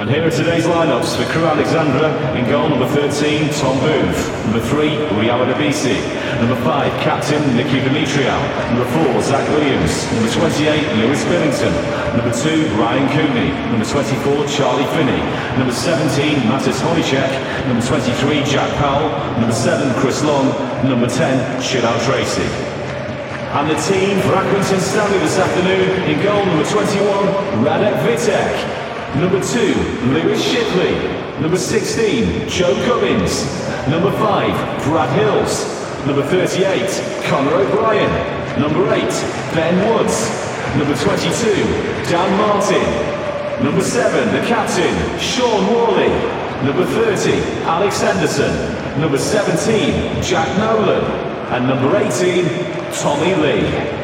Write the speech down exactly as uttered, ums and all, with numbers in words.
And here are today's lineups for Crewe Alexandra. In goal, number thirteen, Tom Booth. Number three, Riawa Debisi. Number five, captain Nicky Dimitriou. Number four, Zach Williams. Number twenty-eight, Lewis Billington. Number two, Ryan Cooney. Number twenty-four, Charlie Finney. Number seventeen, Mattis Honicek. Number twenty-three, Jack Powell. Number seven, Chris Long. Number ten, Shidal Tracy. And the team for Accrington Stanley this afternoon. In goal, number twenty-one, Radek Vitek. Number two, Lewis Shipley. Number sixteen, Joe Cummins. Number five, Brad Hills. Number thirty-eight, Conor O'Brien. Number eight, Ben Woods. Number twenty-two, Dan Martin. Number seven, the captain, Sean Worley. Number thirty, Alex Henderson. Number seventeen, Jack Nolan. And number eighteen, Tommy Lee.